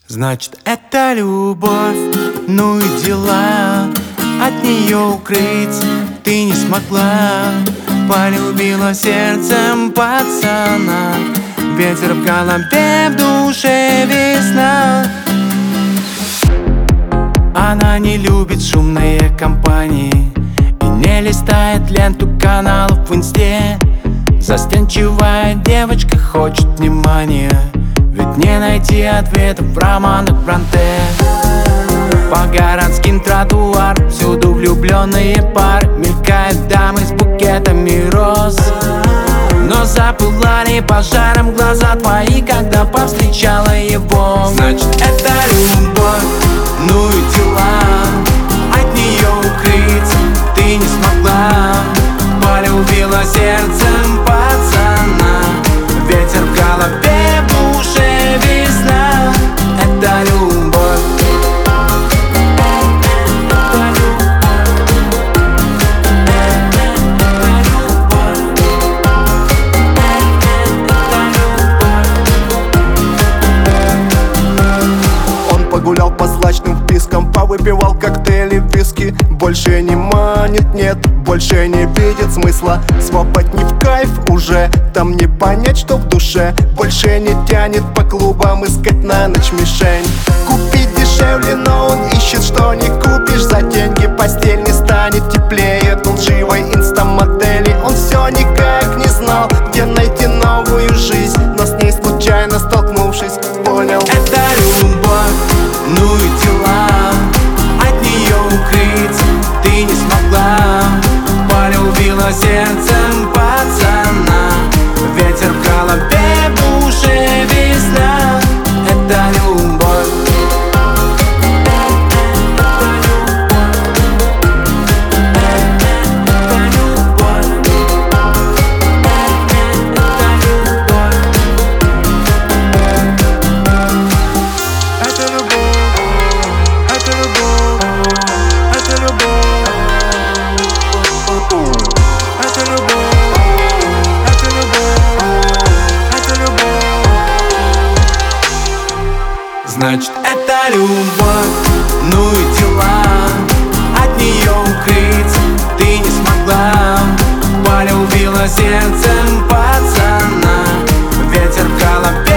Значит, это любовь, ну и дела. От нее укрыться ты не смогла. Полюбила сердцем пацана. Ветер в голове, в душе весна. Она не любит шумные компании и не листает ленту каналов в инсте. Застенчивая девочка хочет внимания, ведь не найти ответов в романах Бронте. По городским тротуарам всюду влюбленные пары. Мелькают дамы с букетами роз, но запылали пожаром глаза твои, когда повстречала его. Значит, это любовь, ну и дела. От нее укрыться ты не смогла. Полюбила сердцем пацана. Ветер в голове, в душе весна. Это любовь. Гулял по злачным впискам, повыпивал коктейли, виски. Больше не манит, нет, больше не видит смысла. Свопать не в кайф уже, там не понять, что в душе. Больше не тянет по клубам искать на ночь мишень. Купить дешевле, но он ищет, что не купишь. За деньги постель не станет теплее от лживой инстамодели. Он все никак не знал, где найти новую жизнь, но с ней случайно столкнувшись, понял. Это любовь, ну и дела. От нее укрыться ты не смогла. Полюбила сердцем пацана. Ветер в голове, в душе весна. Это любовь. Значит, это любовь, ну и дела. От нее укрыться ты не смогла. Полюбила сердцем пацана. Ветер в голове.